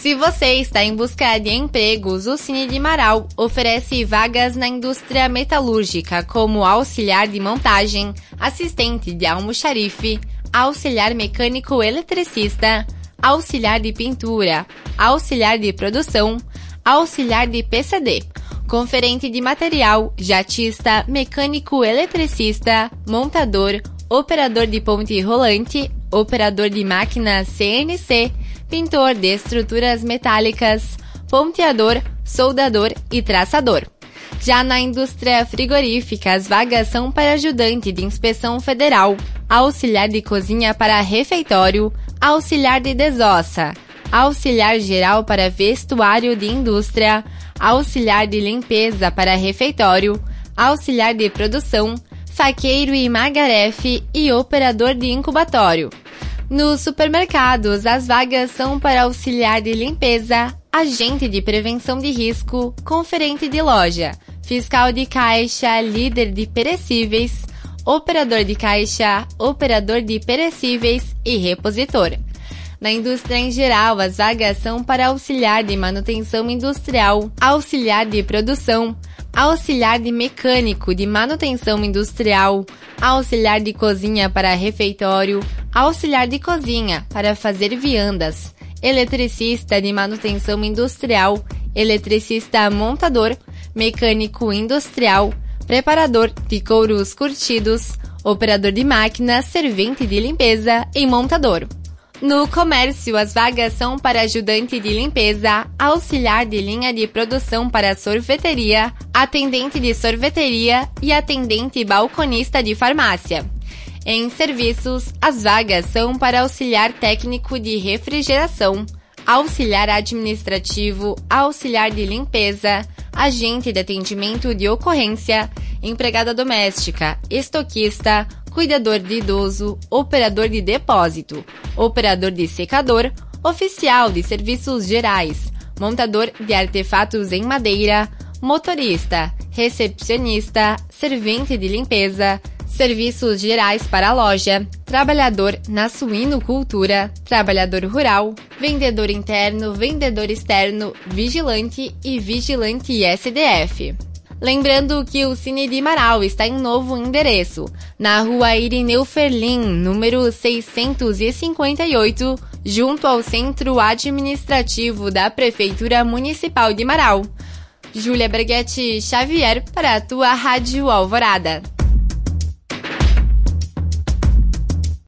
Se você está em busca de empregos, o Cine de Marau oferece vagas na indústria metalúrgica como auxiliar de montagem, assistente de almoxarife, auxiliar mecânico eletricista, auxiliar de pintura, auxiliar de produção, auxiliar de PCD, conferente de material, jatista, mecânico eletricista, montador, operador de ponte rolante, operador de máquina CNC, pintor de estruturas metálicas, ponteador, soldador e traçador. Já na indústria frigorífica, as vagas são para ajudante de inspeção federal, auxiliar de cozinha para refeitório, auxiliar de desossa, auxiliar geral para vestuário de indústria, auxiliar de limpeza para refeitório, auxiliar de produção, faqueiro e magarefe e operador de incubatório. Nos supermercados, as vagas são para auxiliar de limpeza, agente de prevenção de risco, conferente de loja, fiscal de caixa, líder de perecíveis, operador de caixa, operador de perecíveis e repositor. Na indústria em geral, as vagas são para auxiliar de manutenção industrial, auxiliar de produção, auxiliar de mecânico de manutenção industrial, auxiliar de cozinha para refeitório, auxiliar de cozinha para fazer viandas, eletricista de manutenção industrial, eletricista montador, mecânico industrial, preparador de couros curtidos, operador de máquina, servente de limpeza e montador. No comércio, as vagas são para ajudante de limpeza, auxiliar de linha de produção para sorveteria, atendente de sorveteria e atendente balconista de farmácia. Em serviços, as vagas são para auxiliar técnico de refrigeração, auxiliar administrativo, auxiliar de limpeza, agente de atendimento de ocorrência, empregada doméstica, estoquista, cuidador de idoso, operador de depósito, operador de secador, oficial de serviços gerais, montador de artefatos em madeira, motorista, recepcionista, servente de limpeza, serviços gerais para a loja, trabalhador na suinocultura, trabalhador rural, vendedor interno, vendedor externo, vigilante e vigilante SDF. Lembrando que o Cine de Marau está em novo endereço, na rua Irineu Ferlin, número 658, junto ao Centro Administrativo da Prefeitura Municipal de Marau. Júlia Berghetti Xavier para a tua Rádio Alvorada.